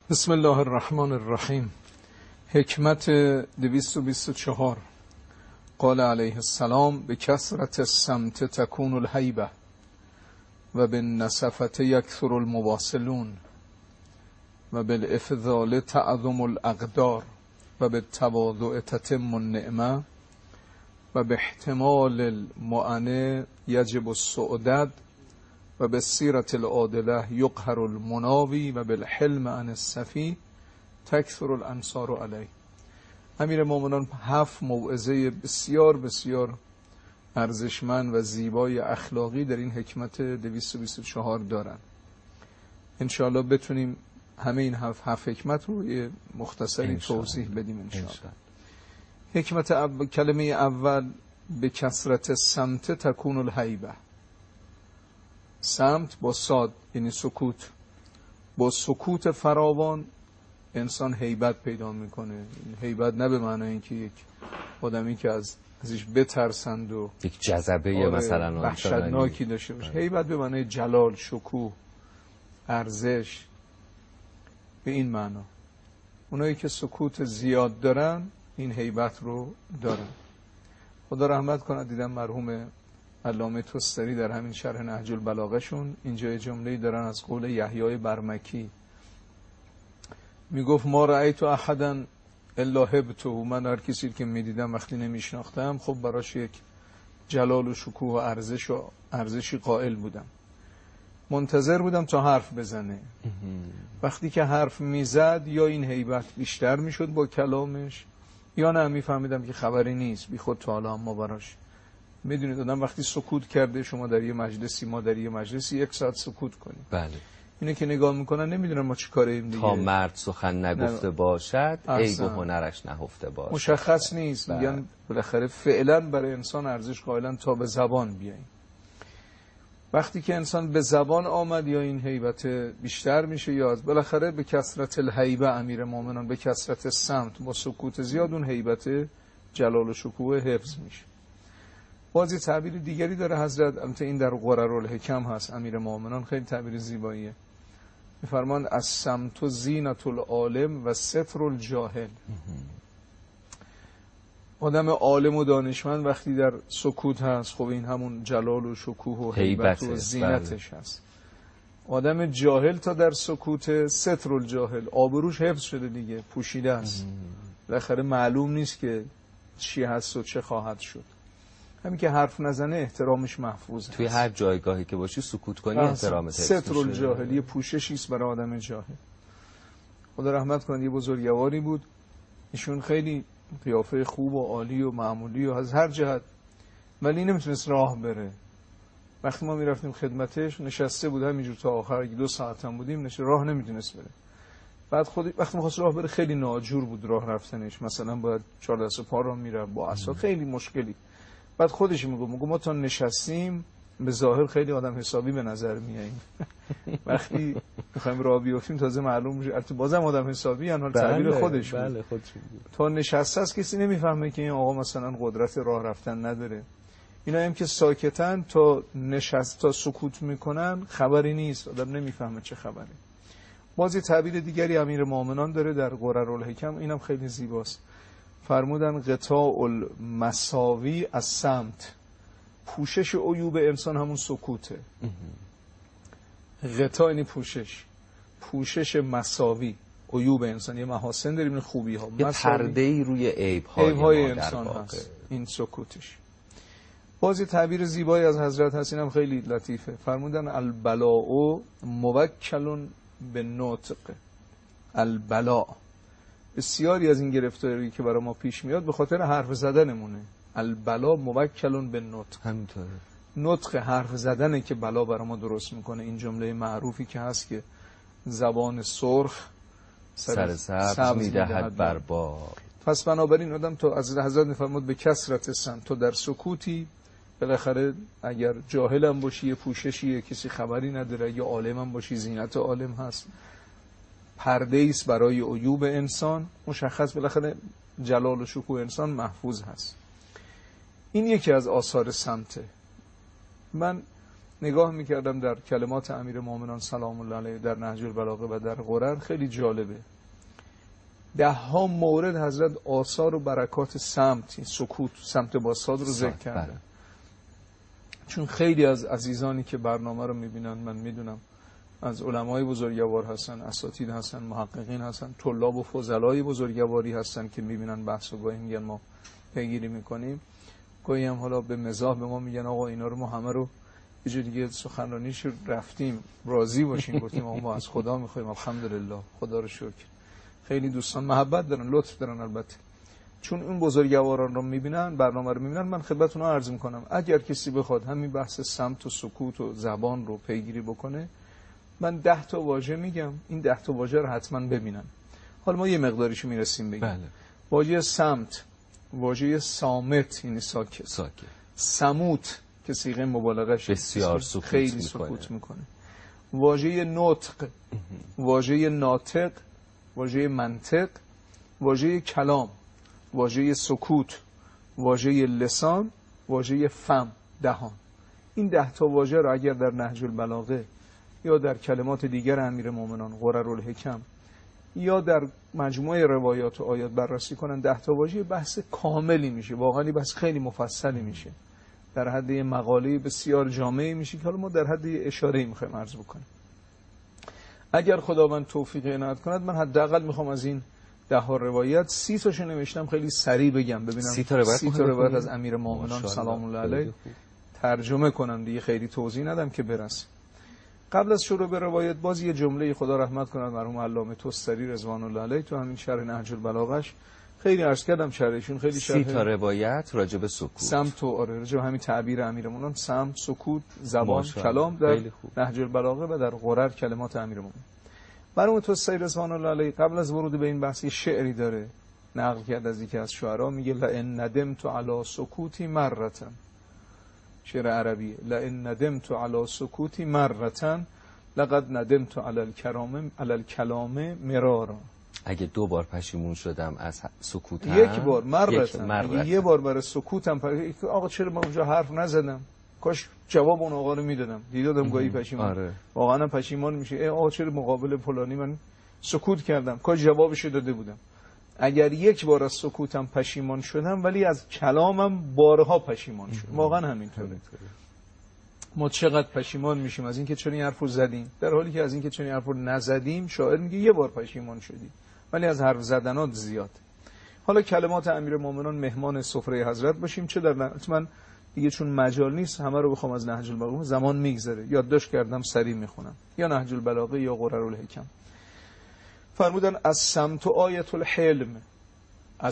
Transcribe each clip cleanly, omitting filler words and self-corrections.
بسم الله الرحمن الرحیم. حکمت 224. قال علیه السلام: به کثرت الصمت تکون الهیبه و بالنصفة یکثر المواصلون و بالافضال تعظم الاقدار و بالتواضع تتم النعمه و باحتمال المعنى یجب السعدد و بالسیرة العادله یقهر المناوی و بالحلم عن السفی تکثر الانصار علیه. امیر مومنان 7 موعظه بسیار بسیار ارزشمند و زیبای اخلاقی در این حکمت 224 دارن. انشاءالله بتونیم همه این 7 حکمت رو یه مختصری توضیح بدیم انشاءالله. حکمت کلمه اول: به کثرت الصمت تکون الهیبه. صمت با صاد یعنی سکوت. با سکوت فراوان انسان هیبت پیدا میکنه. هیبت نه به معنی اینکه یک آدمی که ازش بترسند و یک جذبه مثلا وحشتناکی داشته باشه. هیبت به معنی جلال، شکوه، ارزش، به این معنا. اونایی که سکوت زیاد دارن این هیبت رو دارن. خدا رحمت کنه، دیدم مرحوم علامه توستری در همین شرح نهج البلاغه شون اینجا جمله‌ای دارن از قول یحیی برمکی، میگفت: ما رأیت احدا الا هبته. من هر کسی که میدیدم وقتی نمیشناختم خب براش یک جلال و شکوه و ارزشی قائل بودم. منتظر بودم تا حرف بزنه. وقتی که حرف میزد یا این هیبت بیشتر میشد با کلامش یا نه میفهمیدم که خبری نیست، بی خود تا حالا. اما براش میدونید آدم وقتی سکوت کرده، شما در یه مجلسی، ما در یه مجلسی 1 ساعت سکوت کنیم، بله، اینه که نگاه میکنن نمیدونن ما چی کاره ایم دیگه. تا مرد سخن نگفته باشد عیب و هنرش نهفته باشد. مشخص نیست. میگن بالاخره فعلا برای انسان ارزش قائلن تا به زبان بیاییم. وقتی که انسان به زبان آمد یا این هیبت بیشتر میشه یا بالاخره به کثرت الهیبه، امیر مومنان به کثرت صمت با سکوت زیاد اون هیبت جلال و شکوه حفظ میشه. بازی تعبیر دیگری داره حضرت، البته این در قررالحکم هست. امیر مومنان خیلی تعبیر زیباییه. میفرمان: الصمت زینة العالم و ستر الجاهل. آدم عالم و دانشمند وقتی در سکوت هست، خب این همون جلال و شکوه و هیبت و زینتش هست. آدم جاهل تا در سکوت ستر الجاهل، آبروش حفظ شده دیگه، پوشیده است. بالاخره معلوم نیست که چی هست و چه خواهد شد. همین که حرف نزنه احترامش محفوظ هست. توی هر جایگاهی که باشی سکوت کنی احترامت حفظ میشه. ستر الجاهل یه پوششی است برای آدم جاهل. خدا رحمت کنه، یه بزرگواری بود، ایشون خیلی قیافه خوب و عالی و معمولی و از هر جهت، ولی نمیتونست راه بره. وقتی ما میرفتیم خدمتش نشسته بود همینجور تا آخر، 2 ساعت هم بودیم، راه نمیتونست بره. بعد وقتی می‌خواست راه بره خیلی ناجور بود راه رفتنش، مثلا باید 4 دست پا را میره با عصا، خیلی مشکلی. بعد خودش میگه ما تا نشستیم به ظاهر خیلی آدم حسابی به نظر میاییم، وقتی میخوایم راه بیافتیم تازه معلوم میشه البته بازم آدم حسابی ان. تعبیر خودش بود. بله خودش بود. تا نشسته است کسی نمیفهمه که این آقا مثلا قدرت راه رفتن نداره. اینا هم که ساکتن تا نشست تا سکوت میکنن خبری نیست، آدم نمیفهمه چه خبره. بازی تعبیر دیگری امیر مومنان داره در قررالحکم، اینم خیلی زیباست. فرمودن: قطاع المساوی از صمت. پوشش عیوب انسان همون سکوته. قطاع یعنی پوشش مساوی عیوب انسان. یه محاسن داریم، خوبی ها، یه پرده‌ای روی عیب‌های انسان هست، این سکوتش. بازی تعبیر زیبایی از حضرت هست، اینم خیلی لطیفه. فرمودن: البلاء موکل به نطق. البلاء، بسیاری از این گرفتاری که برای ما پیش میاد به خاطر حرف زدنمونه. البلا موکل به نطق. همینطوره. نطق حرف زدنه که بلا برای ما درست میکنه. این جمله معروفی که هست که زبان سرخ سر سبز میدهد بر بار. پس بنابراین آدم تا از حضرت میفرمود به کثرت صمت، تو در سکوتی بالاخره اگر جاهل هم باشی یه پوششیه، کسی خبری نداره، یا عالم هم باشی زینت عالم هست، پرده ایست برای عیوب انسان مشخص، بالاخره جلال و شکوه انسان محفوظ هست. این یکی از آثار صمته. من نگاه میکردم در کلمات امیرالمومنین سلام الله علیه در نهج البلاغه و در غرر، خیلی جالبه. 10 مورد حضرت آثار و برکات سمت، سکوت، سمت با صاد رو ذکر کردن. چون خیلی از عزیزانی که برنامه رو میبینن، من میدونم از علمای بزرگوار هستن، اساتید هستن، محققین هستن، طلاب و فضلای بزرگواری هستن که میبینن بحث و گاهی میگن ما پیگیری میکنیم، گاهی هم حالا به مزاح به ما میگن آقا اینا رو ما همه رو یه جور دیگه سخنرانیش رفتیم، راضی باشیم، گفتیم ما از خدا میخوایم، الحمدلله، خدا رو شکر. خیلی دوستان محبت دارن، لطف دارن، البته چون این بزرگواران رو میبینن، برنامه رو میبینن. من خدمتتون عرض میکنم اگر کسی بخواد همین بحث سمت و سکوت و زبان رو پیگیری بکنه، من 10 واژه میگم، این 10 واژه رو حتما ببینن. حالا ما یه مقداریشو میرسیم بگیم. بله. واژه سمت، واژه صامت یعنی ساکت. سموت که صیغه مبالغه بسیار خیلی سکوت میکنه. واژه نطق، واژه ناطق، واژه منطق، واژه کلام، واژه سکوت، واژه لسان، واژه فم، دهان. این 10 واژه رو اگر در نهج البلاغه یا در کلمات دیگر امیرالمومنین غررالحکم یا در مجموعه روایات و آیات بررسی کنن، 10 واژه بحث کاملی میشه، واقعا بحث خیلی مفصلی میشه، در حد مقاله بسیار جامعی میشه که حالا ما در حد اشاره‌ای میخوایم عرض بکنیم. اگر خداوند توفیق عنایت کند، من حداقل میخوام از این 10 روایت 30 تاشو نوشتم، خیلی سریع بگم ببینم 30 تا روایت از امیرالمومنین سلام الله علیه ترجمه کنم دیگه، خیلی توضیح ندم که برسه. قبل از شروع به روایت باز یه جمله خدا رحمت کند مرحوم علامه طستری رضوان الله علیه تو همین شرح نهج البلاغه‌اش، خیلی عرض کردم شرحشون خیلی شرح 30 تا روایت راجع به سکوت، سمت و راجع به همین تعبیر امیرالمومنین، سمت، سکوت، زبان، کلام در نهج البلاغه و در غرر کلمات امیرالمومنین. مرحوم طستری رضوان الله علیه قبل از ورود به این بحث شعری داره نقل کرد از یکی از شعرا، میگه لئن ندمت علی سکوتی مرة، شعر عربی، لئن ندمت علی سکوتی مرة لقد ندمت علی الکلام مرارا. اگه 2 بار پشیمون شدم از سکوتم، 1 بار مرة، یه بار برای سکوتم آقا چرا من اونجا حرف نزدم، کاش جواب اون آقا رو میدادم، دیدادم گاهی پشیمان واقعا پشیمان میشه، آقا چرا مقابل فلانی من سکوت کردم، کاش جوابش داده بودم. اگر 1 بار از سکوتم پشیمان شدم، ولی از کلامم بارها پشیمان شدم. واقعا همینطوره. ما چقدر پشیمان میشیم از اینکه چنین حرفو زدیم، در حالی که از اینکه چنین حرفو نزدیم شاعر میگه 1 بار پشیمان شدی، ولی از حرف زدنات زیاد. حالا کلمات امیرالمومنین مهمان سفره حضرت باشیم، چه در من دیگه چون مجال نیست همه رو بخوام از نهج البلاغه، زمان میگذره، یادداشت کردم سریع میخونم، یا نهج البلاغه یا غررالحکم. فرمودن از سمت و آیت الحلم، از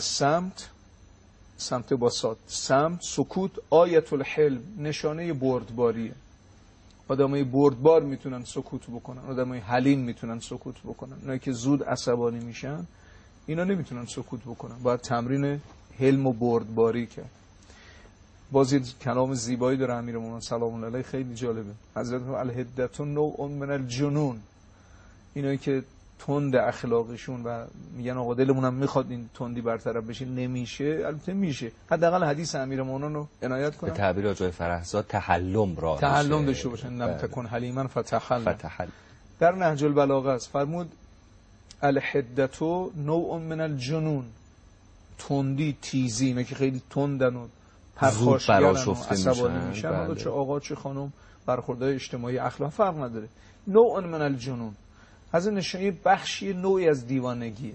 سمت با صاد، سمت سکوت، آیت الحلم نشانه بردباریه. آدمای بردبار میتونن سکوت بکنن، آدمای حلیم میتونن سکوت بکنن. اونایی که زود عصبانی میشن اینا نمیتونن سکوت بکنن، باید تمرین حلم و بردباری کرد. بازی کلام زیبایی داره امیرالمومنین سلام الله علیه، خیلی جالبه. حضرت الحدة نوع من الجنون، اینایی که تند اخلاقشون و میگن آقا دلمون هم میخواد این تندی برطرف بشه، نمیشه، البته میشه. حداقل حدیث امیرالمومنین رو عنایت کنم، به تعبیر آقای فرهزاد تحلم داشته باشن، لم تکن حلیما فتحل. در نهج البلاغه است، فرمود الحدة نوع من الجنون، تندی، تیزی، اینا که خیلی تندن و پرخاشگرن و عصبانی میشن، حالا چه آقا چه خانم، برخوردهای اجتماعی اخلاق فرق نداره. نوع من الجنون، از نشانه بخشی نوعی از دیوانگیه.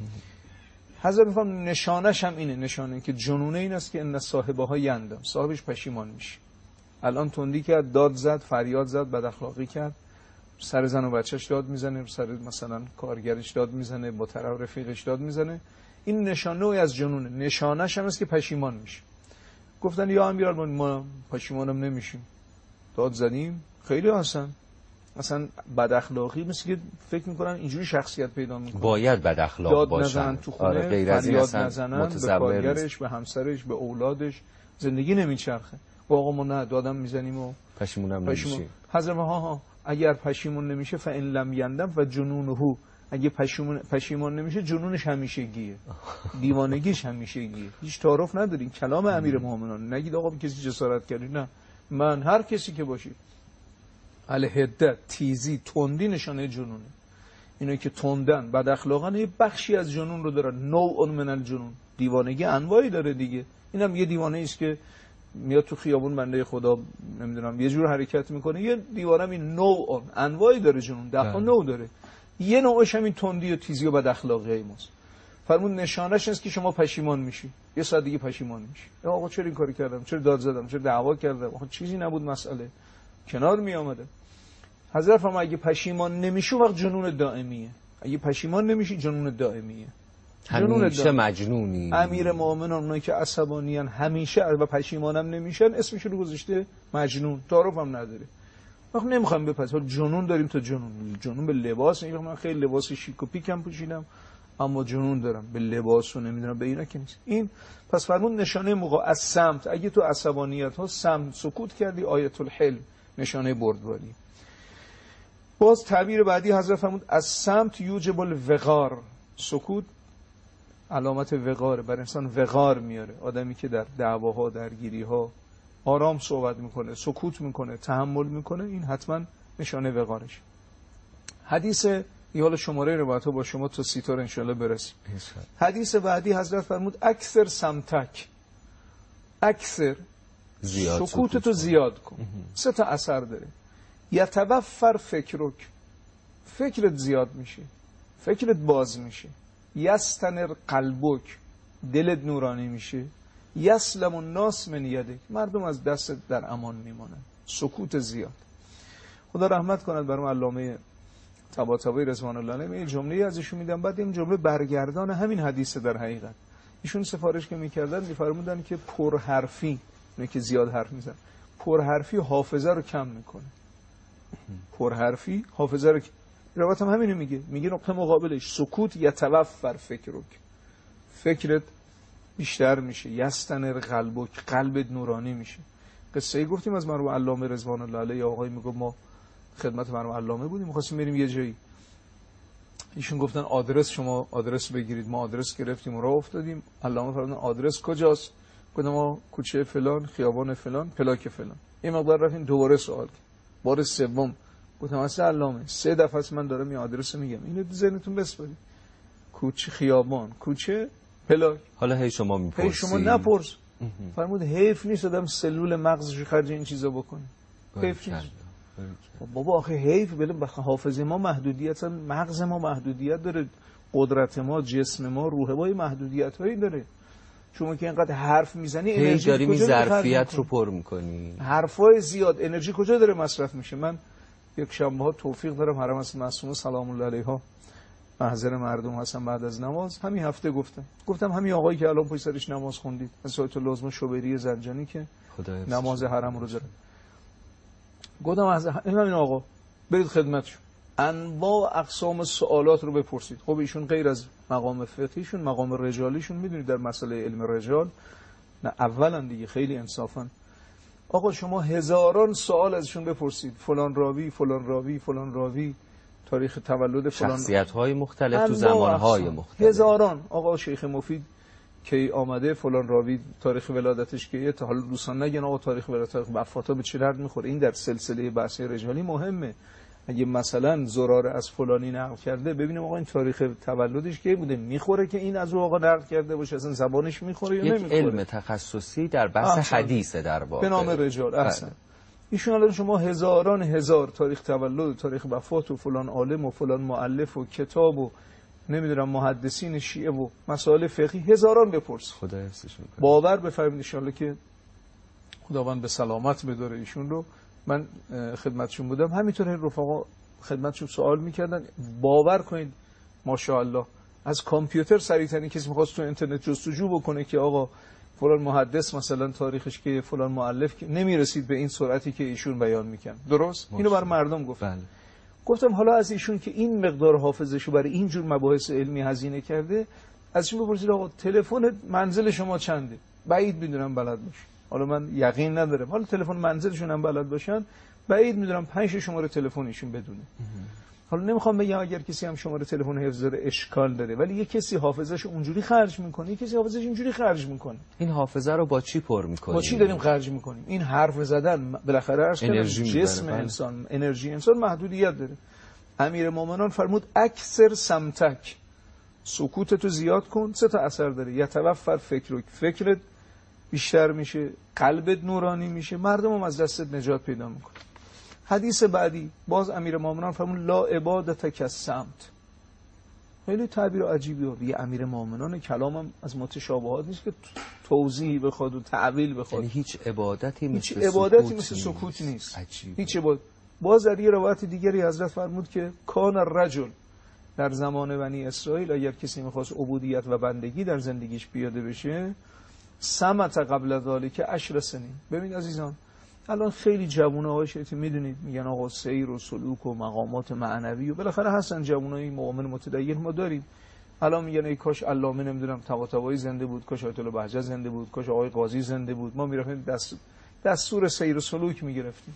حضرت میفهم نشانش هم اینه، نشانه که جنونه این است که ان صاحبه ها یندم، صاحبش پشیمان میشه. الان تندی کرد، داد زد، فریاد زد، بد اخلاقی کرد، سر زن و بچهش داد میزنه، سر مثلا کارگرش داد میزنه، با طرف رفیقش داد میزنه، این نشانه از جنونه. نشانش هم است که پشیمان میشه. گفتن یا امیرالمومنین ما پشیمانم نمیشیم، داد زدیم، خیلی آسان، مثلا بد اخلاقی مثل که فکر میکنن اینجوری شخصیت پیدا میکنن، باید بد اخلاق باشن، داد نزنن تو خونه، فریاد نزنن به کارگرش، به همسرش، به اولادش، زندگی نمیچرخه. آقا ما نه دادم میزنیم و پشیمونم نمیشیم. حضرت ها اگر پشیمون نمیشه فإن لم یندم و جنونه، اگه پشیمان نمیشه جنونش همیشگیه، دیوانگیش همیشگیه، هیچ تعارف ندارین. کلام امیرالمومنین، نگید آقا کسی جسارت کردی، نه، من هر کسی که باشی الحده، تیزی، تندی نشانه جنونه. اینایی که تندن، بد اخلاقن، یه بخشی از جنون رو دارن. نوع من الجنون، دیوانگی انواعی داره دیگه. اینم یه دیوانه است که میاد تو خیابون بنده خدا نمیدونم یه جور حرکت میکنه. یه دیوانه این نوع انواعی داره جنون، ده نوع داره. یه نوعش هم این تندی و تیزی و بد اخلاقی ماست. فرمود نشانش است که شما پشیمان میشی، یه ساعت دیگه پشیمان میشی. آقا چرا این کاری کردم، چرا داد زدم، چرا دعوا کردم، آقا چیزی نبود، مسئله کنار می اومده. حضرت فرمود اگه پشیمان نمیشی وقت جنون دائمیه. اگه پشیمان نمیشی جنون دائمیه. همیشه مجنونی. امیر مومنان اونایی که عصبانیان همیشه و پشیمانم نمیشن اسمش رو گذاشته مجنون، تعارف هم نداره. وقت نمیخوام بپذیریم جنون داریم. تا جنون به لباس، من خیلی لباس شیک و پیکم پوشیدم اما جنون دارم به لباس و نمیدونم به اینا که نیست. این پس فرمود نشانه موقع از سمت، اگه تو عصبانیت ها سمت سکوت کردی، آیت الحلم، نشانه بردباری. باز تعبیر بعدی حضرت فرمود از سمت یوجب الوقار، سکوت علامت وقاره، بر انسان وقار میاره. آدمی که در دعواها، درگیریها آرام صحبت میکنه، سکوت میکنه، تحمل میکنه، این حتما نشانه وقارش. حدیث یه حال شماره روایت‌ها با شما تا 30 تا انشالله برسیم. حدیث بعدی حضرت فرمود اکثر سمتک، اکثر سکوتتو زیاد کن. 3 تا اثر داره. یتوفر فکرک، فکرت زیاد میشه، فکرت باز میشه. یستنر قلبک، دلت نورانی میشه. یسلم الناس من یدک، مردم از دستت در امان میمونن. سکوت زیاد. خدا رحمت کند برام علامه طباطبایی رضوان الله علیه. این جمله ازشون میدم، بعد این جمله برگردان همین حدیث در حقیقت. ایشون سفارش که میکردن میفرمودن که پرحرفی، نه که زیاد حرف میزنن، پرحرفی حافظه رو کم میکنه. پرحرفی حافظه رو روایت هم همینو میگه نقطه مقابلش سکوت یتوفر فکرک، فکرت بیشتر میشه. یستنر قلبک، قلبت نورانی میشه. قصه گفتیم از مرحوم علامه رضوان الله علیه. آقای میگه ما خدمت مرحوم علامه بودیم، می‌خواستیم بریم یه جایی. ایشون گفتن آدرس، شما آدرس بگیرید. ما آدرس گرفتیم و راه افتادیم. علامه فرمودن آدرس کجاست؟ گفتم ما کوچه فلان، خیابان فلان، پلاک فلان. یه مقدار رفتیم، دوباره سوال کرد. بار سوم گفتم اصلا علامه 3 دفعه است من دارم این آدرس میگم، اینو تو ذهنتون بسپارید. کوچه، خیابان، کوچه، پلاک. حالا هی شما میپرسید، هی شما نپرس. فرمود حیف نیست آدم سلول مغزش خرج این چیزا بکنه. حیف نیست. بابا آخه حیف، بله حافظه ما محدودیت، مغز ما محدودیت داره، قدرت ما، جسم ما، روح ما محدودیت هایی داره. شما که اینقدر حرف میزنی انرژی داری می ظرفیت رو پر میکنی، حرفای زیاد، انرژی کجا داره مصرف میشه؟ من یک شنبه ها توفیق دارم حرم از معصومه سلام الله علیها محضر مردم هستم بعد از نماز. همین هفته گفتم همین آقایی که الان پشت سرش نماز خوندید، از آیت الله عظما شوبری زنجانی که نماز حرم رو داره، گفتم از همین آقا برید خدمتشون، انواع اقسام سوالات رو بپرسید. خب ایشون غیر از مقام فقهیشون، مقام رجالیشون، میدونید در مسئله علم رجال نه اولا دیگه خیلی انصافا آقا شما هزاران سوال ازشون بپرسید، فلان راوی، فلان راوی، فلان راوی، تاریخ تولد فلان، شخصیت‌های مختلف تو زمان‌های مختلف، هزاران. آقا شیخ مفید کی آمده، فلان راوی تاریخ ولادتش کیه، تا حالا دوستان نگن آقا تاریخ ولادت وفاتا به چه درد میخوره. این در سلسله بحث رجالی مهمه. اگه مثلا زراره از فلانی نقل کرده، ببینیم آقا این تاریخ تولدش کی بوده، میخوره که این از او آقا نقل کرده باشه، اصلا زبانش میخوره یا نمیخوره. یک علم تخصصی در بحث حدیث در واقع به نام رجال. احسن. ایشون الان شما هزاران هزار تاریخ تولد، تاریخ وفات و فلان عالم و فلان مؤلف و کتاب و نمیدونم محدثین شیعه و مسائل فقهی هزاران بپرس. خدا حفظش میکنه. باور بفرمایید ان شاءالله که خداوند به سلامت بداره ایشون رو. من خدمتشون بودم، همینطور این رفقا خدمتشون سوال میکردن، باور کنید ماشاءالله از کامپیوتر سریعترین کسی میخواست تو اینترنت جستجو بکنه که آقا فلان محدث مثلا تاریخش که فلان مؤلف که نمیرسید به این سرعتی که ایشون بیان میکنن. درست؟ اینو بر مردم گفت. بله. گفتم حالا از ایشون که این مقدار حافظه‌شو برای این جور مباحث علمی هزینه کرده، ازشون بپرسید آقا تلفن منزل شما چنده؟ بعید میدونم بلد باشه. حالا من یقین ندارم، حالا تلفن منزلشون هم بلد باشن، بعید میدونم 5 شماره تلفنشون بدونه. حالا نمیخوام بگم اگر کسی هم شماره تلفن حفظ داره اشکال داره، ولی یه کسی حافظه‌شو اونجوری خرج میکنه، یه کسی حافظه‌ش اینجوری خرج میکنه. این حافظه رو با چی پر میکنیم؟ با چی داریم خرج میکنیم؟ این حرف زدن بالاخره جسم انسان، انرژی انسان محدودیت داره. امیرالمومنین فرمود اکثر سمتک، سکوتتو زیاد کن. 3 تا اثر داره. یتوفر فکرت بیشتر میشه، قلبت نورانی میشه، مردم هم از دستت نجات پیدا میکنه. حدیث بعدی باز امیرالمومنین فرمود لا عبادت کالصمت. خیلی تعبیر عجیبی بود. یه امیرالمومنین کلامم از متشابهات نیست که توضیح بخواد و تعویل بخواد. یعنی هیچ عبادتی مثل سکوت نیست. هیچ عبادت. باز در یه روایت دیگری حضرت فرمود که کان الرجل، در زمان بنی اسرائیل اگر کسی میخواست عبودیت و بندگی در زندگیش پیاده بشه، صمت قبل ذالک 10 سنین. ببین عزیزان، الان خیلی جووناها شیطان میدونید میگن آقا سیر و سلوک و مقامات معنوی و بالاخره هستن جوونای مؤمن متدین ما داریم. الان میگن ای کاش علامه نمیدونم طباطبایی زنده بود، کاش آیت الله بهجت زنده بود، کاش آقای قاضی زنده بود، ما میرفتیم دستور سیر و سلوک میگرفتیم.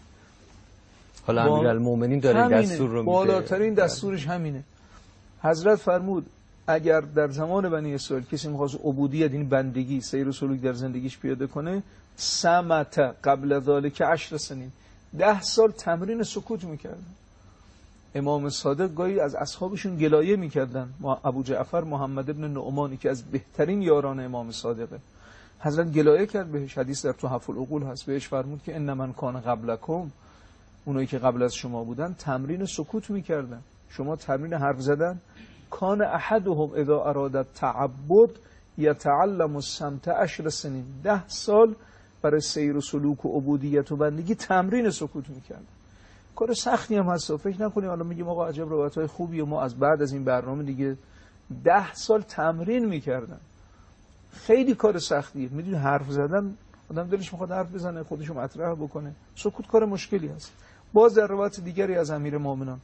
حالا امیرالمومنین داره دستور رو میده، بالاترین دستورش همینه. حضرت فرمود اگر در زمان بنی اسرائیل کسی می‌خواست عبودیت، این بندگی، سیر و سلوک در زندگیش پیاده کنه، صمت قبل ذالک 10 سنین، 10 سال تمرین سکوت میکردن. امام صادق گاهی از اصحابشون گلایه میکردن. ابو جعفر محمد ابن نعمانی که از بهترین یاران امام صادقه، حضرت گلایه کرد بهش. حدیث در تحف العقول هست، بهش فرمود که ان من کان قبلکم، اونایی که قبل از شما بودن تمرین سکوت میکردن، شما تمرین حرف زدن. کان احدهم اذا اراد التعبد یتعلم الصمت 10 سنین، 10 سال برای سیر و سلوک و عبودیت و بندگی تمرین سکوت میکردن. کار سختی هم هست، فکر نکنیم حالا میگیم آقا عجب روایت‌های خوبی و ما از بعد از این برنامه دیگه 10 سال تمرین میکردن. خیلی کار سختیه. میدونی حرف زدن آدم دلش میخواد حرف بزنه، خودشو مطرح بکنه، سکوت کار مشکلی هست. باز در روایت دیگری از امیرالمومنین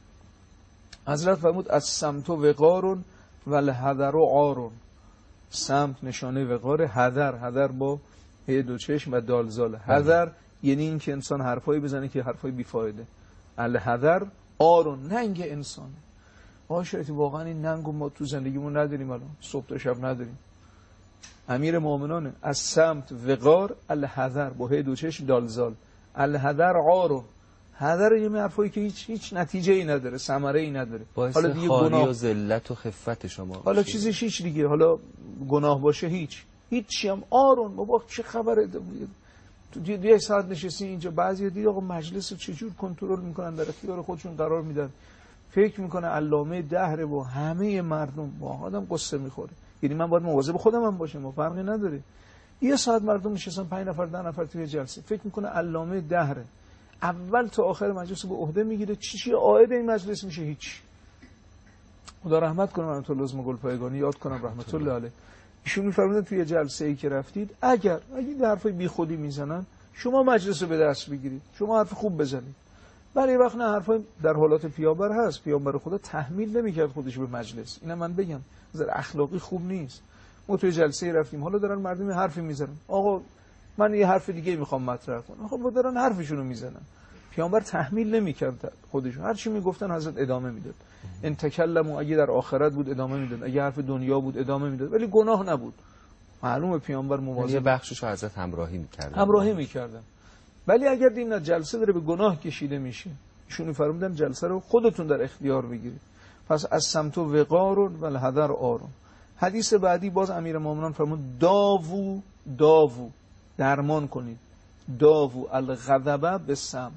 حضرت فرمود الصمت وقار والحذر عار. صمت نشانه وقار، حذر با دو چشم و دال زال. حذر یعنی این که انسان حرفایی بزنه که حرفای بیفایده. الحذر عار، ننگ انسان. شاید واقعا این ننگو ما تو زندگیمون نداریم، الان صبح تا شب نداریم. امیرالمومنین از صمت وقار، الحذر با دو چشم دال زال. الحذر عار، حذر یه حرفایی که هیچ نتیجه ای نداره، ثمره ای نداره. حالا دیگه گناه و ذلت و خفت شما، حالا چیزش هیچ دیگه، حالا گناه باشه هیچی هم آرون. بابا چه خبره؟ تو یه ساعت نشستی اینجا، بعضی دیگه آقا مجلس رو چجور کنترل میکنن، در اختیار خودشون قرار میدن، فکر میکنه علامه دهره و همه مردم. با آدم قصه میخوره. یعنی من باید مواظب خودم هم باشم، فرقی نداره. یه ساعت مردم نشستن 5 نفر 10 نفر توی جلسه، فکر میکنه علامه دهره، اول تا آخر مجلس به عهده میگیره، چی عاید این مجلس میشه هیچ. خدا رحمت کنه رحمت الله عزم گلپایگانی، یاد کنم رحمت الله علیه. ایشون میفرمودن توی جلسه ای که رفتید اگه حرفای بیخودی میزنن شما مجلس رو به دست بگیرید، شما حرف خوب بزنید. ولی وقت نه، حرفای در حالات پیامبر هست، پیامبر خدا تحمیل نمیکرد خودش به مجلس. اینا من بگم نظر اخلاقی خوب نیست. ما توی جلسه ای رفتیم، حالا دارن مردم حرفی میزنن، آقا من یه حرف دیگه میخوام مطرح کنم، خب دارن حرفشون رو میزنن. پیامبر تحمیل نمیکرد خودش، هر چی میگفتن حضرت ادامه میداد. ان تکلموا، اگه در آخرت بود ادامه میداد، اگه حرف دنیا بود ادامه میداد، ولی گناه نبود. معلومه پیامبر مواظب، یه بخشش رو حضرت همراهی میکردن. ولی اگر دین جلسه داره به گناه کشیده میشه، ایشون فرمودن جلسه رو خودتون در اختیار بگیرید. پس از صمت و وقار و الحذر عار. حدیث بعدی باز امیرالمومنین فرمود داوو درمان کنید، داوو الغضب بالصمت.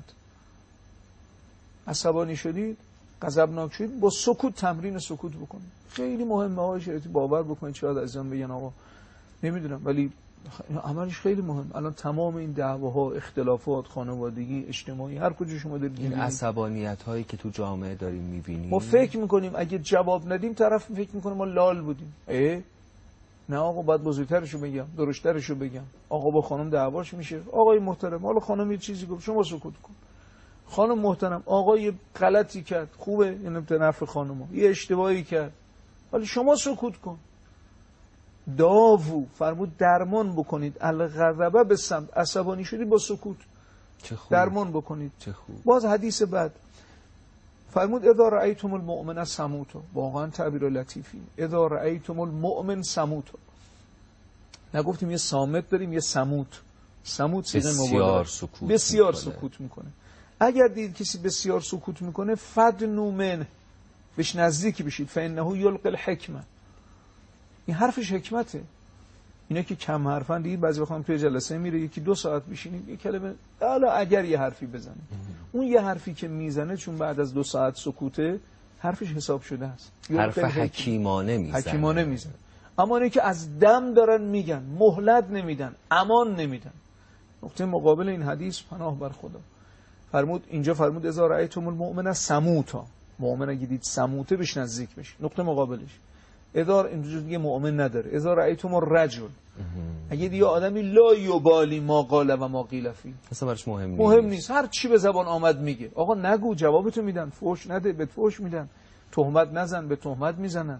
عصبانی شدید، غضبناک شدید، با سکوت تمرین سکوت بکنید. خیلی مهمه های شریعتی، باور بکنید. شاید عزیزان بگن آقا نمیدونم، ولی عملش خیلی مهم. الان تمام این دعواها، اختلافات خانوادگی، اجتماعی، هر کجا شما دارید این عصبانیت هایی که تو جامعه داریم میبینیم، ما فکر میکنیم اگه جواب ندیم طرف فکر میکنه ما لال بودیم. نه آقا، باید بزرگترشو بگم، درشترشو بگم. آقا با خانم دعواش میشه، آقای محترم حالا خانم یه چیزی گفت شما سکوت کن. خانم محترم آقا یه غلطی کرد، خوبه اینم به نفع خانم‌ها، یه اشتباهی کرد، ولی شما سکوت کن. داوو فرمود درمان بکنید الغضب بالصمت. عصبانی شدی با سکوت چه خوب. درمان بکنید. چه خوب. باز حدیث بعد فرمود اذا رأیتم المؤمن سموتا، واقعا تعبیر لطیفی، اذا رأیتم المؤمن سموتا. نگفتیم یه صامت داریم یه سموت. سموت بسیار سکوت میکنه. اگر دید کسی بسیار سکوت میکنه فدنوا منه، بهش نزدیک بشید، فانه یلقی الحکمه، این حرفش حکمته. اینا که کم حرفن دیگه بعضی وقتا توی جلسه میره یکی 2 ساعت بشینیم یه کلمه، حالا اگر یه حرفی بزنه، اون یه حرفی که میزنه چون بعد از 2 ساعت سکوته حرفش حساب شده است، حرف حکیمانه میزنه. اما اینه که از دم دارن میگن، مهلت نمیدن، امان نمیدن. نقطه مقابل این حدیث پناه بر خدا. اینجا فرمود اذا رأیتم المؤمن سموتا، مؤمن اگه دید سموته بهش نزدیک بشه. نقطه مقابلش اذا اینجا دیگه مؤمن نداره، اذا رأیتم الرجل، اگه دیگه آدمی لا یبالی ما قال و ما قیل فی، اصلا برش مهم نیست، هر چی به زبان آمد میگه. آقا نگو، جوابتو میدن، فحش نده به فحش میدن، تهمت نزن به تهمت میزنن،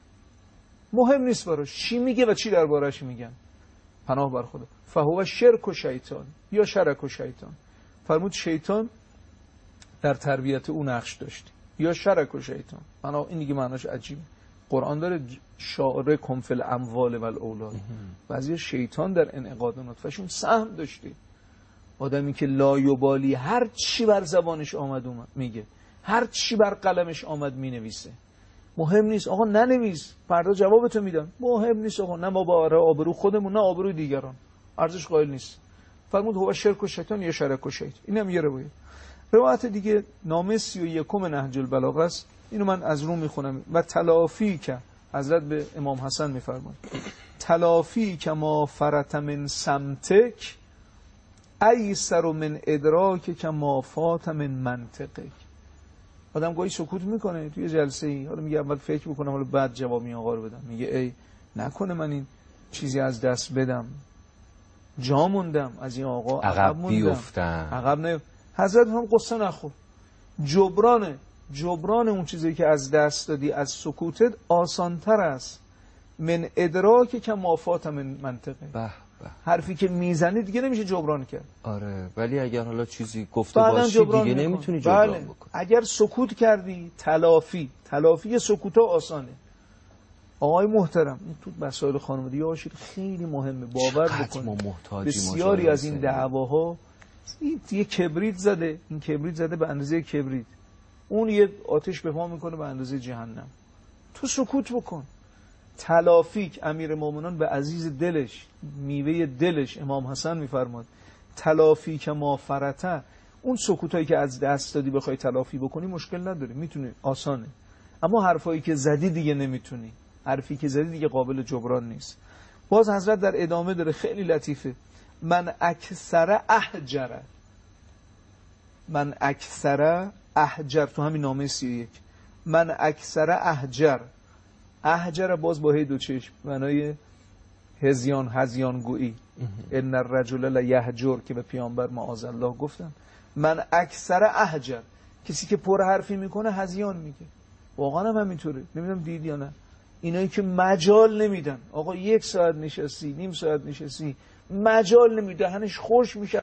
مهم نیست براش چی میگه و چی دربارش میگن. پناه بر خدا. فهو شرک و شیطان یا شرک و شیطان. فرمود شیطان در تربیت او نقش داشت یا شرک و شیطان. این دیگه معناش عجیبه. قرآن داره شارکهم فی الاموال و الاولاد. بعضی شیطان در انعقاد نطفه‌شون سهم داشته. آدمی که لا یبالی هر چی بر زبانش آمد میگه، هر چی بر قلمش آمد مینویسه. مهم نیست آقا ننویس، فردا جوابتو میدم. مهم نیست آقا، نه ما با آبرو خودمون نه آبروی دیگران ارزش قائل نیست. فرمود هو شرک و شیطان یا شرک و شیطان. اینم یه روایت دیگه نامه 31 نهج البلاغه است. اینو من از رو میخونم. و تلافی که حضرت به امام حسن میفرمایند تلافی که ما فرط من سمتک ایسر من ادراک که ما فات من منطقک. آدم گاهی سکوت میکنه توی جلسه ای، حالا میگه اول فکر بکنم حالا بعد جواب این آقا رو بدم. میگه ای نکنه من این چیزی از دست بدم، جا موندم از این آقا، عقب بیفتم، عقب نه. حضرت هم قصه نخور. جبران اون چیزی که از دست دادی از سکوتت آسانتر است من ادراک که مافات من منطقه. حرفی که میزنی دیگه نمیشه جبران کرد. آره، ولی اگر حالا چیزی گفته باشی دیگه نمیتونی جبران بکنی. اگر سکوت کردی تلافی سکوت ها آسانه. آقای محترم، این تو مسائل خانوادگی آشیر خیلی مهمه، باور بکنید. بسیاری از این دعواها یه کبریت زده، این کبریت زده به اندازه کبریت، اون یه آتش به پا میکنه به اندازه جهنم. تو سکوت بکن. تلافیک امیرالمومنین به عزیز دلش، میوه دلش امام حسن میفرماد تلافی که ما فرته، اون سکوتایی که از دست دادی بخوای تلافی بکنی مشکل نداره، میتونی، آسانه. اما حرفایی که زدی دیگه نمیتونی، حرفی که زدی دیگه قابل جبران نیست. باز حضرت در ادامه داره خیلی لطیفه. من اکثر احجر تو همین نامه 31 من اکثر احجر باز با هی دو چشم، معنای هزیان گویی. ان الرجل لیهجر که به پیامبر معاذ الله گفتن. من اکثر احجر، کسی که پر حرفی میکنه هزیان میگه. واقعا هم همینطوره. نمیدونم دید یا نه، اینایی که مجال نمیدن. آقا 1 ساعت نشستی، نیم ساعت نشستی، مجال نمیده، دهنش خوش میشه.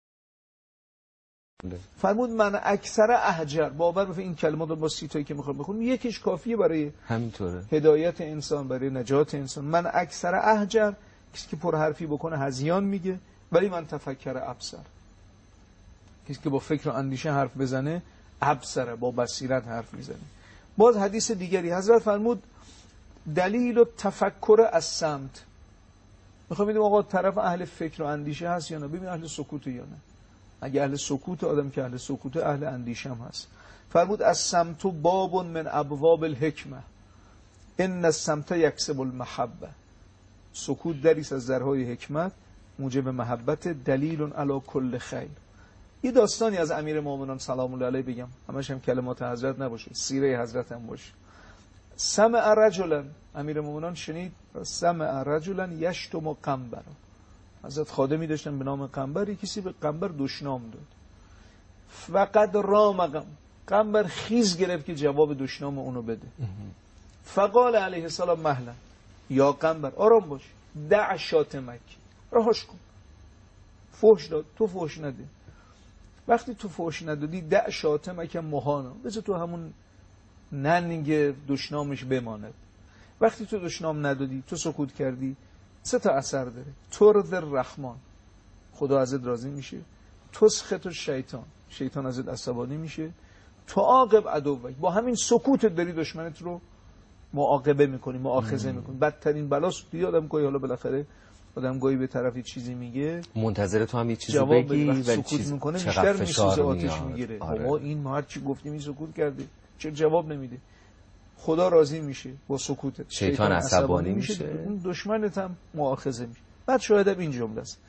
فرمود من اکثر احجر، باور بفرمایید این کلمات رو با 30 تایی که میخوام بخونم یکیش کافیه برای همینطوره هدایت انسان، برای نجات انسان. من اکثر احجر، کسی که پر حرفی بکنه هزیان میگه، ولی من تفکر ابصر، کسی که با فکر و اندیشه حرف بزنه ابصره، با بصیرت حرف میزنه. باز حدیث دیگری حضرت فرمود دلیل و تفکر از سمت. میخوام ببینیم آقا طرف اهل فکر و اندیشه هست یا نه، ببین اهل سکوت یا نه. اگه اهل سکوت، آدم که اهل سکوت اهل اندیشه هم هست. فرمود از سمت باب من ابواب الحکمه ان السمت یکسب المحبه. سکوت دریست از درهای حکمت، موجب محبت، دلیل علی کل خیر. یه داستانی از امیرالمومنین سلام الله علیه بگم، همش هم کلمات حضرت نباشه، سیره حضرت هم باشه. سمع رجلا، امیرالمومنین شنید سمع رجلا یشتم قنبر. حضرت خادمی داشتن به نام قنبر، کسی به قنبر دشنام داد. فقط رام قنبر خیز گرفت که جواب دشنام اونو بده. فقال علیه السلام مهلا یا قنبر، آرام باش، دع شاتمک، رهاش کن. فحش داد، تو فحش نده. وقتی تو فحش ندادی دع شاتمک مهانا، بذار تو همون ننگ دشنامش بماند. وقتی تو دشنام ندادی، تو سکوت کردی، 3 تا اثر داره. ترض الرحمن، خدا ازت راضی میشه. تسخط الشیطان، شیطان ازت عصبانی میشه. تعاقب عدوک، با همین سکوتت داری دشمنت رو معاقبه میکنی، مؤاخذه میکنی. بدترین بلاست یادم گاهی، حالا بالاخره آدم گاهی به طرفی چیزی میگه، منتظر تو هم یه چیزی بگی ولی سکوت میکنه، بیشتر میسوزه، آتش میگیره. آقا این ما هر چی گفتیم این سکوت کرده، چه جواب نمیده. خدا راضی میشه با سکوتت، شیطان عصبانی میشه، اون دشمنت هم مؤاخذه میشه. بعد شاهد این جمله است،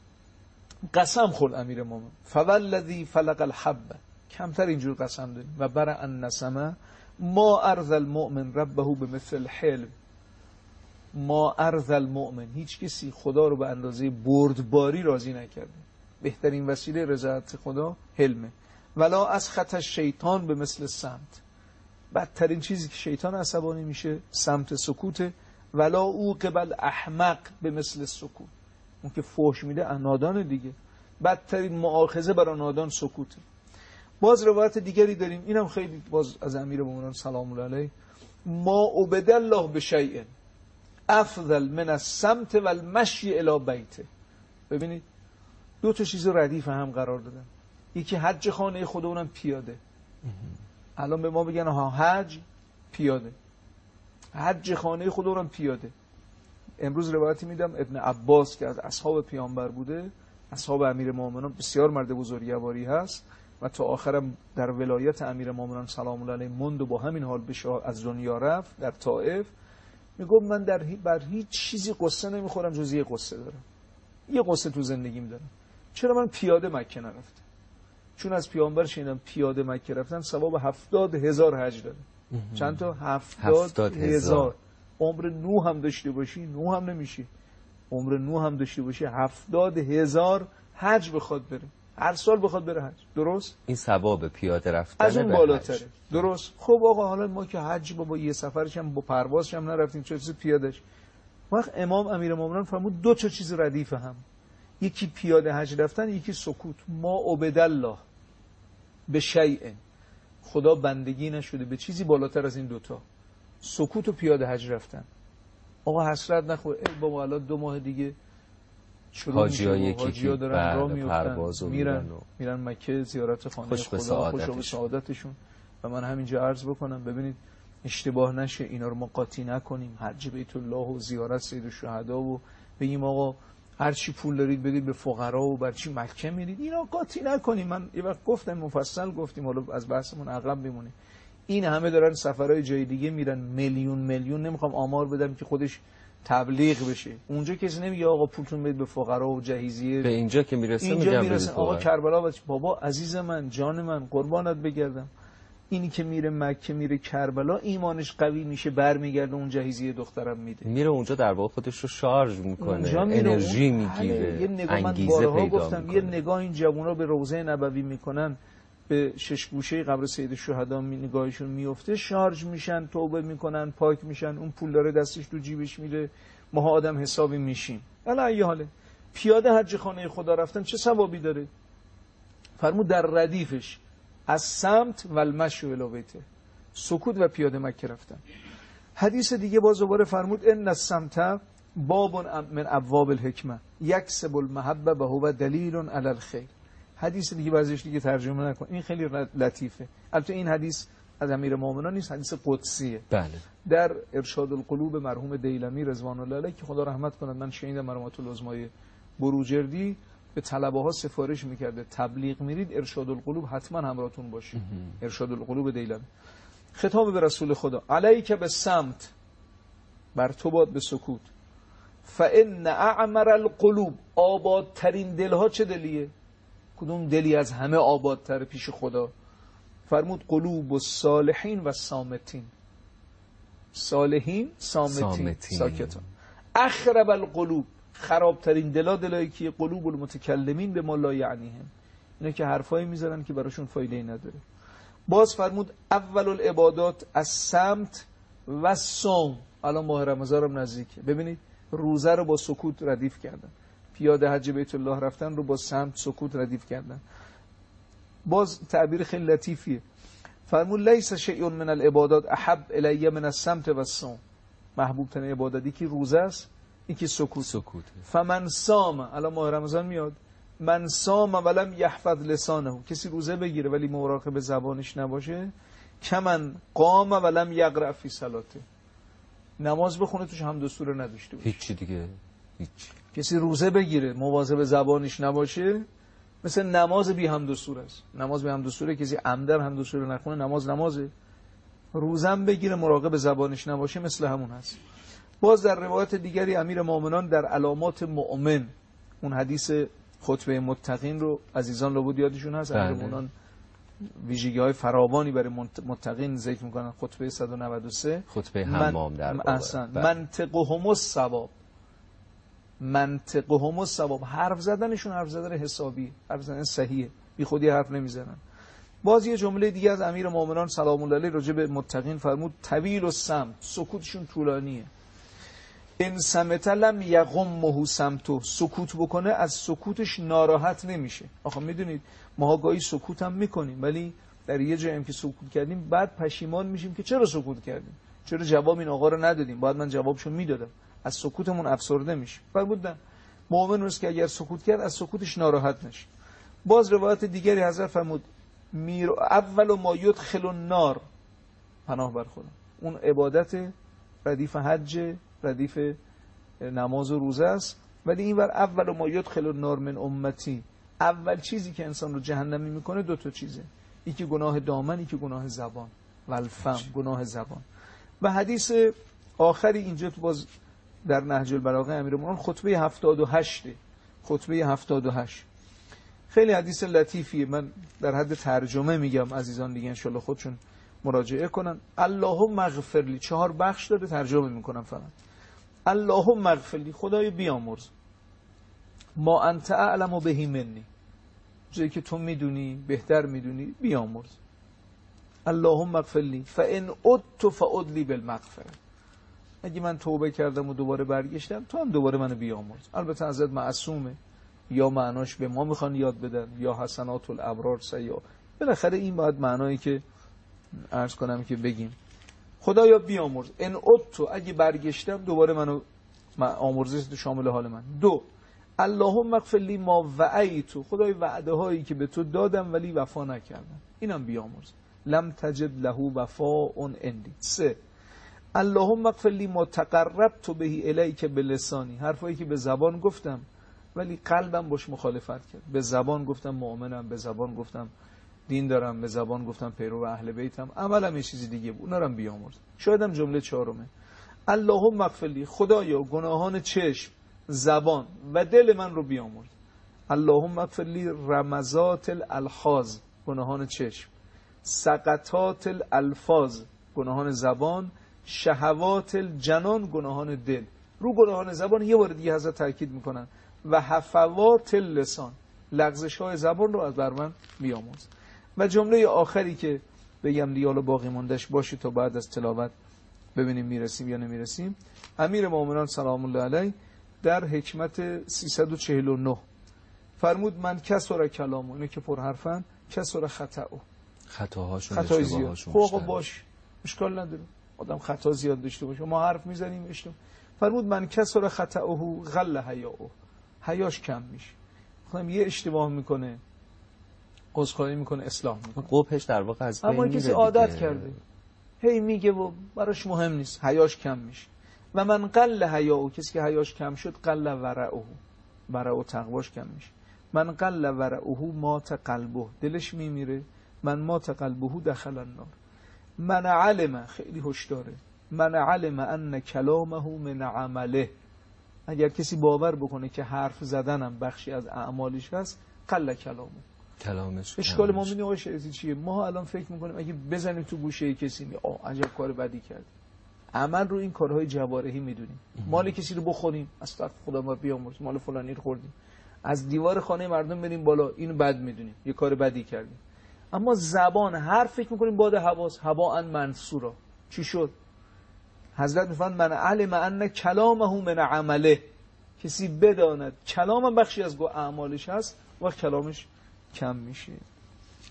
قسم خورد امیر مومن فوالذی فلق الحب، کمتر اینجور قسم داریم، و برع النسمه ما ارض المؤمن ربه بمثل الحلم. ما ارض المؤمن، هیچ کسی خدا رو به اندازه بردباری راضی نکرده. بهترین وسیله رضایت خدا حلمه. ولا از خط شیطان به مثل سمت، بدترین چیزی که شیطان عصبانی میشه سمت سکوته. ولا او قبل احمق به مثل سکوت، اون که فحش میده نادان دیگه، بدترین مؤاخذه برای نادان سکوته. باز روایت دیگری داریم، اینم خیلی باز از امیرالمومنین سلام الله علیه، ما عبد الله بشیء افضل من الصمت والمشی الی بیته. ببینید 2 تا چیز ردیف هم قرار دادن. یکی حج خانه خدا، اونم پیاده. الان به ما بگن ها حج پیاده، حج خانه خدا اونم پیاده. امروز روایتی میدم ابن عباس که از اصحاب پیامبر بوده، اصحاب امیرالمومنین، بسیار مرد بزرگواری هست و تا آخرم در ولایت امیرالمومنین سلام الله علیه موند و با همین حال از دنیا رفت در طائف. میگم من بر هیچ چیزی قصه نمیخورم جز یه قصه دارم، یه قصه تو زندگیم دارم. چرا من پیاده مکه نرفتم؟ چون از پیامبر شنیدم پیاده مکه رفتن ثواب 70,000 حج داره. چند تا؟ 70,000. عمر نوح هم داشته باشی، نوح هم نمیشی. عمر نوح هم داشته باشی 70,000 حج بخواد بره، هر سال بخواد بره حج. درست؟ این ثواب پیاده رفتن از اون بالاتره. درست؟ خب آقا حالا ما که حج بابا یه سفرش هم با پروازش هم نرفتیم، چه چیز پیادهش. وقت امام امیرالمومنین فرمود 2 تا چیز ردیف هم، یکی پیاده حج رفتن، یکی سکوت. ما عبد الله به شیء، خدا بندگی نشده به چیزی بالاتر از این 2 تا، سکوت و پیاده حج رفتن. آقا حسرت نخور، بابا الان 2 ماه دیگه حاجی‌ها دارن راه میفتن، میرن مکه زیارت خانه خدا، خوش به سعادتشون. و من همینجا عرض بکنم ببینید اشتباه نشه، اینا رو ما قاطی نکنیم. حج بیت الله و زیارت سید الشهدا و بگیم آقا هر چی پول دارید بدید به فقرا و بر چی مکه میرید، اینا قاطی نکنیم. من یه وقت گفتم، مفصل گفتیم، حالا از بحثمون عقب بمونه. این همه دارن سفرهای جای دیگه میرن، میلیون نمیخوام آمار بدم که خودش تبلیغ بشه. اونجا کسی نمیگه آقا پولتون بدید به فقرا و جهیزیه. به اینجا که میرسه میگم آقا کربلا بابا عزیز من، جان من، قربانت بگردم. اینی که میره مکه میره کربلا ایمانش قوی میشه، برمیگرده اون جهیزیه دخترم میده، میره اونجا در واقع خودش رو شارژ میکنه، انرژی میگیره، یه نگاه انگیزه من پیدا گفتم میکنه. یه نگاه این جوونا به روضه نبوی میکنن، به 6 گوشه قبر سید الشهدا نگاهشون میفته، شارژ میشن، توبه میکنن، پاک میشن، اون پول داره دستش تو جیبش میره، ما آدم حسابی میشیم. الا ای حاله پیاده حج خانه خدا رفتن چه ثوابی داره؟ فرمود در ردیفش از سمت و المشی الی بیته، سکوت و پیاده مکه رفتن. حدیث دیگه باز دوباره فرمود ان السمت باب من ابواب الحکمه یکسب المحبه و هو دلیل علی الخیر. حدیث دیگه بعضیش دیگه ترجمه نکن، این خیلی لطیفه. البته این حدیث از امیرالمومنین نیست، حدیث قدسیه. بله. در ارشاد القلوب مرحوم دیلمی رضوان الله علیه که خدا رحمت کند، من شنیدم مرحومت العظمای بروجردی به طلبه ها سفارش میکرده تبلیغ میرید ارشاد القلوب حتما همراهتون باشه. ارشاد القلوب دیلمی. خطاب به رسول خدا، علیک به سمت، بر تو باد به سکوت. فان اعمر القلوب، آبادترین دلها چه دلیه؟ کدوم دلی از همه آبادتر پیش خدا؟ فرمود قلوب الصالحین و صامتین. صالحین، صامتین. ساکتان. اخرب القلوب، خرابترین دلا دلایی که قلوب المتکلمین به ما لا یعنیهم، اینا که حرفایی میذارن که براشون فایده‌ای نداره. باز فرمود اول العبادات الصمت و الصوم. الان ماه رمضان هم نزدیکه، ببینید روزه رو با سکوت ردیف کردن، پیاده حج بیت الله رفتن رو با صمت سکوت ردیف کردن. باز تعبیر خیلی لطیفیه. فرمود لیس شیء من العبادات احب الی من الصمت و الصوم. محبوب ترین عبادتی که روزه است، این که سکوت. فمن صام، الان ماه رمضان میاد، من صام ولم یحفظ لسانه، کسی روزه بگیره ولی مراقب زبانش نباشه، کمن قام ولم یقرأ فی صلاته، نماز بخونه توش حمد و سوره نداشته باشه، هیچ دیگه هیچ. کسی روزه بگیره مواظب زبانش نباشه مثل نماز بی حمد و سوره است. نماز بی حمد و سوره، کسی عمدن حمد و سوره نخونه نمازه. روزم بگیره مراقب زبانش نباشه مثل همون هست. باز در روایت دیگری امیرالمومنین در علامات مؤمن، اون حدیث خطبه متقین رو عزیزان لابد یادشون هست، امیرالمومنین ویژگی‌های فراوانی برای متقین ذکر می‌کنن. خطبه 193 خطبه حمام در منطقهم الصواب، منطقهم الصواب، حرف زدنشون حرف زدن حسابی، حرف زدن صحیحه، بی خودی حرف نمیزنن. باز یه جمله دیگه از امیرالمومنین سلام الله علیه راجع به متقین فرمود طویل الصمت، سکوتشون طولانیه. ان صمت لم یغمه صمته، سکوت بکنه از سکوتش ناراحت نمیشه. آخه میدونید ما گاهی سکوت هم میکنیم ولی در یه جایی که سکوت کردیم بعد پشیمان میشیم که چرا سکوت کردیم، چرا جواب این آقا رو ندادیم، باید من جوابشو میدادم. از سکوتمون افسرده میشیم. فرمودن مؤمن روز که اگر سکوت کرد از سکوتش ناراحت نشه. باز روایت دیگری حضرت فرمود اول ما یدخل النار، پناه بر خودم، اون عبادت ردیف حج، ردیف نماز و روزه است، ولی این ور اول ما یدخل النار من امتی، اول چیزی که انسان رو جهنمی میکنه دو تا چیزه، یکی گناه دامن، یکی گناه زبان و الفم، گناه زبان. و حدیث آخری اینجا تو باز در نهج البلاغه امیرالمومنین خطبه 78، خطبه 78 خیلی حدیث لطیفیه، من در حد ترجمه میگم، عزیزان دیگه انشالله خودشون مراجعه کنن. اللهم اغفر لی، 4 بخش داره، ترجمه میکنم فقط. اللهم اغفر لی، خدای بیامرز، ما انت اعلم به منی، چیزی که تو میدونی بهتر میدونی بیامرز. اللهم اغفر لی فان عدت فعد لی بالمغفره، اگه من توبه کردم و دوباره برگشتم تو هم دوباره منو بیامرز. البته حضرت معصومه، یا معناش به ما میخوان یاد بدن یا حسنات الابرار سیئات، بالاخره این باید معنایی که عرض کنم که بگیم. خدایا بیامرز، ان عدت، اگه برگشتم دوباره منو آمرزش شامل حال من. 2 اللهم اغفر لی ما وعیت، خدای وعده هایی که به تو دادم ولی وفا نکردم اینم بیامرز، لم تجد له وفاء عندی. 3 اللهم اغفر لی ما تقربت به الیک بلسانی، حرفایی که به زبان گفتم ولی قلبم باش مخالفت کرد. به زبان گفتم مؤمنم، به زبان گفتم دین دارم، به زبان گفتم پیرو اهل بیتم، عملم یه چیزی دیگه بود، اونم بیامرز. شایدم جمله 4، اللهم اغفر لی، خدایا گناهان چشم، زبان و دل من رو بیامرز. اللهم اغفر لی رمزات الالفاظ، گناهان چشم، سقطات الالفاظ، گناهان زبان، شهوات الجنان، گناهان دل. رو گناهان زبان یه بار دیگه حضرت تاکید میکنن و حفوات اللسان، لغزش های زبان رو از بر من بیامرز. و جمله آخری که بگم دیالو باقی موندهش باشه تا بعد از تلاوت ببینیم میرسیم یا نمیرسیم. امیرالمومنین سلام الله علیه در حکمت 349 فرمود من کسر کلامو، اینه که پر حرفن، کسر خطاو، خطای زیاد. خب باش، مشکل نداره، آدم خطا زیاد داشته باشه، ما حرف میزنیم اشتباه. فرمود من کسر خطاو غل حیاؤه، حیاش کم میشه. خودم یه اشتباه میکنه عذرخواهی میکنه، اصلاح میکنه، قبحش در واقع از بین میره. اما کسی عادت کرده هی میگه و براش مهم نیست، حیاش کم میشه. و من قل حیاؤه، کسی که حیاش کم شد قل ورعه، ورع و تقواش کم میشه. من قل ورعه مات قلبه، دلش میمیره. من مات قلبه دخل النار. من علم، خیلی هوشیاره، من علم ان کلامه من عمله، اگر کسی باور بکنه که حرف زدنم بخشی از اعمالش هست، قل کلامش. اشکال ما میبینیم آقای چیه؟ ما الان فکر میکنیم اگه بزنیم تو گوشه کسی عجب کار بدی کرد. عمل رو این کارهای جوارحی میدونیم. مال کسی رو بخوریم، استغفر خدا ما بیامرز، مال فلانی رو خوردیم، از دیوار خانه مردم بریم بالا، اینو بد میدونیم، یه کار بدی کردیم. اما زبان، حرف فکر میکنیم باد حواس، هواء منصورا. چی شد؟ حضرت میفرماند من علم ان کلامه من عمله، کسی بداند کلام بخشی از اعمالش هست و کلامش کم میشه.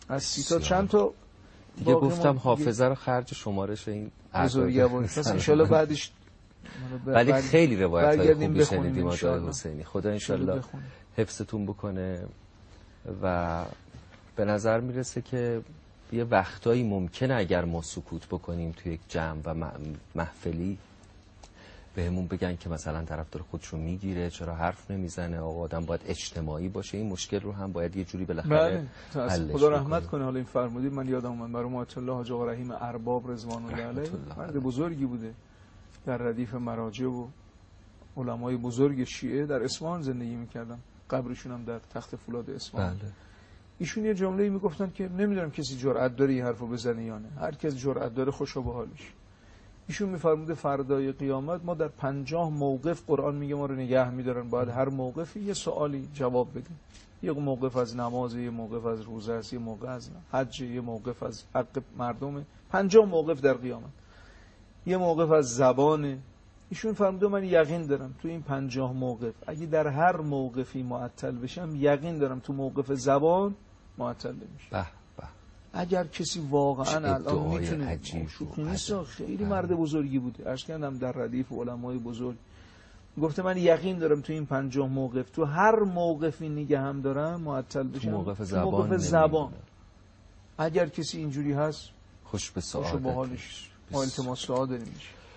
از 30 تا چند تا دیگه گفتم حافظه رو خرج شمارش این بزرگواری پس ان شاء الله بعدش ولی خیلی روایت‌های خوبی شنیدیم آقای حسینی. خدا ان شاء الله حفظتون بکنه و به نظر میرسه که یه وقتایی ممکنه اگر ما سکوت بکنیم توی یک جمع و محفلی بهمون بگن که مثلا طرفدار خودشو میگیره، چرا حرف نمیزنه، آدم باید اجتماعی باشه. این مشکل رو هم باید یه جوری بالاخره حلش خدا رحمت کنه. حالا این فرمودید من یادم اومد مرحوم آیت الله حاج آقا رحیم ارباب رضوان الله علیه مرد بزرگی بوده، در ردیف مراجع و علمای بزرگ شیعه در اصفهان زندگی میکردن، قبرشون هم در تخت فولاد اصفهان. بله. ایشون یه جمله‌ای میگفتن که نمیدونم کسی جرأت داره این حرفو بزنه یا نه، هر کس جرأت داره خوشا به حالش. ایشون میفرموده فردای قیامت ما در 50 موقف قرآن میگه ما رو نگه میدارن، باید هر موقفی یه سوالی جواب بدیم. یه موقف از نماز، یه موقف از روزه است، یه موقف از حج، یه موقف از حق مردم. 50 موقف در قیامت. یه موقف از زبانه. ایشون فرموده من یقین دارم تو این 50 موقف اگه در هر موقفی معطل بشم، یقین دارم تو موقف زبان معطل نمیشه. اگر کسی واقعا الان میتونه، شوخی نیست، خیلی مرد بزرگی بوده، عرض کردم در ردیف علمای بزرگ، گفته من یقین دارم تو این 50 موقف تو هر موقفی نگه هم دارم معطل بشم، موقف زبان. اگر کسی اینجوری هست خوش به حالش، ما التماس دعا داریم.